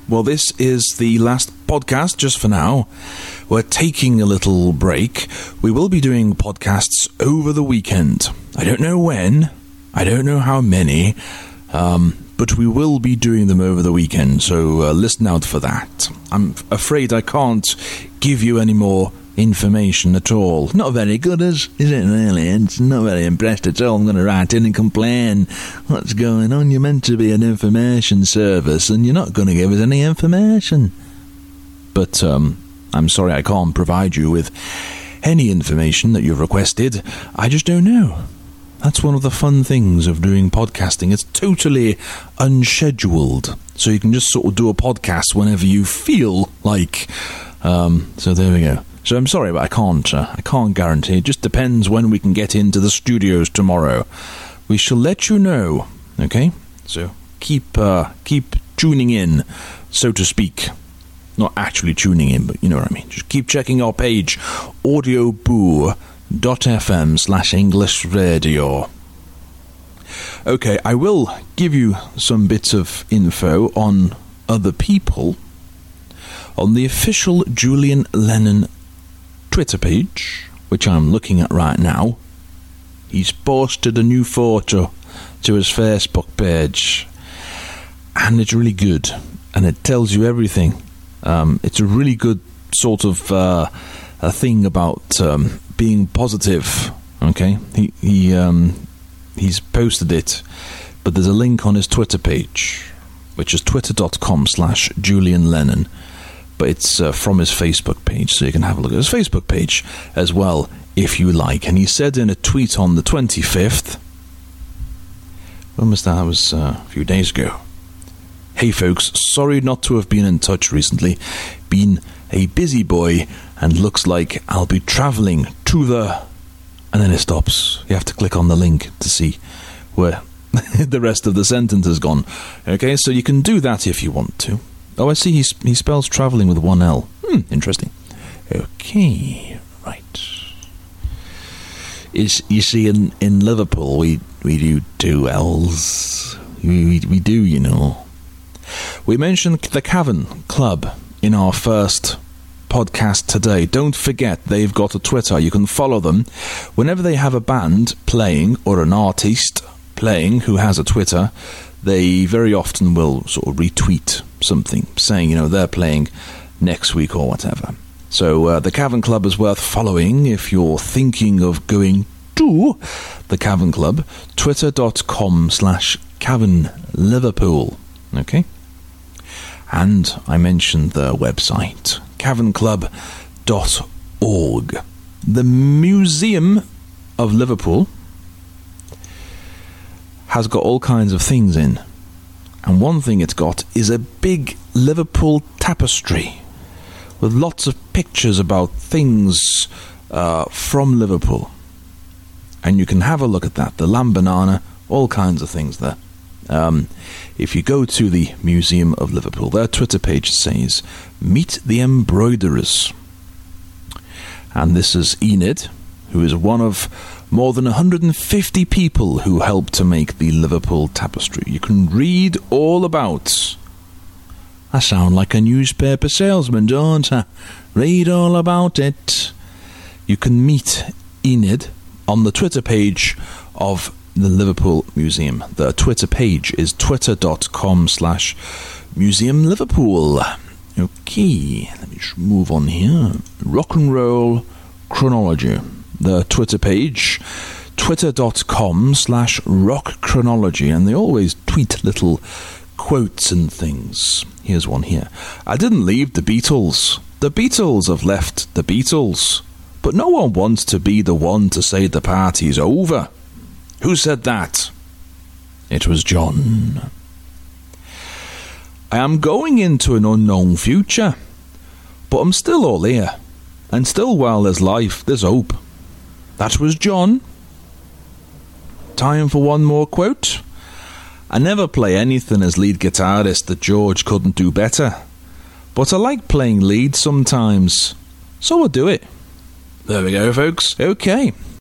Well, this is the last podcast just for now. We're taking a little break. We will be doing podcasts over the weekend. I don't know when. I don't know how many. But we will be doing them over the weekend, so listen out for that. I'm afraid I can't give you any more information at all. Not very good, is it really? It's not very impressed at all. I'm going to write in and complain. What's going on? You're meant to be an information service, and you're not going to give us any information. But I'm sorry I can't provide you with any information that you've requested. I just don't know. That's one of the fun things of doing podcasting. It's totally unscheduled. So you can just sort of do a podcast whenever you feel like. So there we go. So I'm sorry, but I can't guarantee. It just depends when we can get into the studios tomorrow. We shall let you know, okay? So keep tuning in, so to speak. Not actually tuning in, but you know what I mean. Just keep checking our page, audioboo.fm/English radio. Okay, I will give you some bits of info on other people on the official Julian Lennon Twitter page, which I'm looking at right now. He's posted a new photo to his Facebook page, and it's really good, and it tells you everything. It's a really good sort of a thing about being positive. Okay, he's posted it, but there's a link on his Twitter page, which is twitter.com/Julian Lennon. But it's from his Facebook page, so you can have a look at his Facebook page as well, if you like. And he said in a tweet on the 25th, when was that? That was a few days ago. Hey folks, sorry not to have been in touch recently. Been a busy boy, and looks like I'll be travelling to the... And then it stops. You have to click on the link to see where the rest of the sentence has gone. Okay, so you can do that if you want to. Oh, I see he spells travelling with one L. Interesting. Okay, right. You see, in Liverpool, we do two L's. We do, you know. We mentioned the Cavern Club in our first podcast today. Don't forget, they've got a Twitter. You can follow them. Whenever they have a band playing or an artist playing who has a Twitter, they very often will sort of retweet something saying, you know, they're playing next week or whatever. So the Cavern Club is worth following if you're thinking of going to the Cavern Club. Twitter.com/Cavern Liverpool. Okay? And I mentioned the website, cavernclub.org. The Museum of Liverpool has got all kinds of things in. And one thing it's got is a big Liverpool tapestry with lots of pictures about things from Liverpool. And you can have a look at that. The lamb banana, all kinds of things there. If you go to the Museum of Liverpool, their Twitter page says, Meet the Embroiderers. And this is Enid, who is one of more than 150 people who helped to make the Liverpool tapestry. You can read all about... I sound like a newspaper salesman, don't I? Read all about it. You can meet Enid on the Twitter page of the Liverpool Museum. The Twitter page is twitter.com/Museum Liverpool. Okay, let me just move on here. Rock and Roll Chronology. The Twitter page, twitter.com/Rock Chronology, and they always tweet little quotes and things. Here's one here. I didn't leave the Beatles. The Beatles have left the Beatles. But no one wants to be the one to say the party's over. Who said that? It was John. I am going into an unknown future, but I'm still all here. And still, while there's life, there's hope. That was John. Time for one more quote. I never play anything as lead guitarist that George couldn't do better. But I like playing lead sometimes, so I'll do it. There we go, folks. Okay.